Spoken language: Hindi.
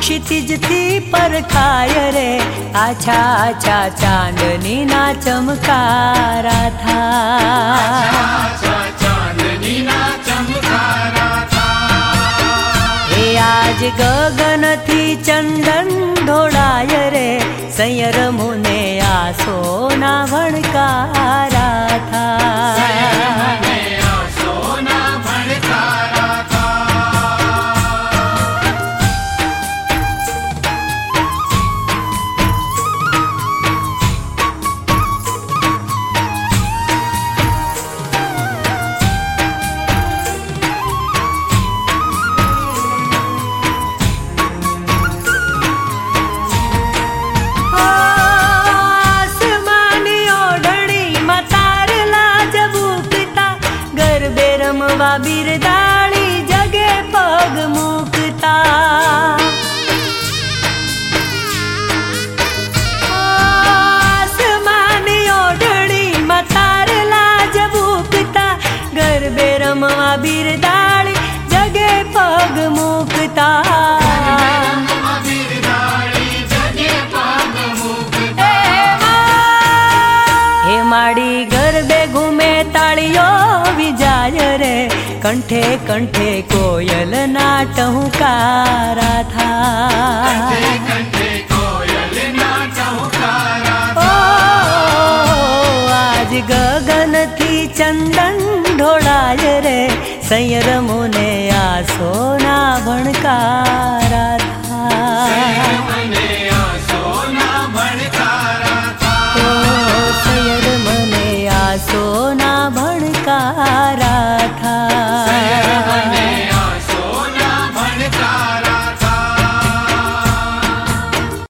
क्षितिज थी परखाय रे, आछा आछा चांदनी ना चमकारा था। आछा चांदनी ना चमकारा था। हे आज गगन थी चंदन ढोळाय रे, सैयर मुने आसो ना भणकारा था। रमवा बिरदाणी जगे पग मुकता। आसमानी ओढ़णी मतार लाज मुकता, गरबे रमवा बिरदाणी जगे पग मुकता। हे माड़ी गरबे घूमे तालियो विजाय रे, कंठे कंठे कोयल ना टहुकारा था। कंठे कोयल ना टहुकारा था। आज गगन थी चंदन ढोळाय रे, सैयर मुने आसो ना भणकारा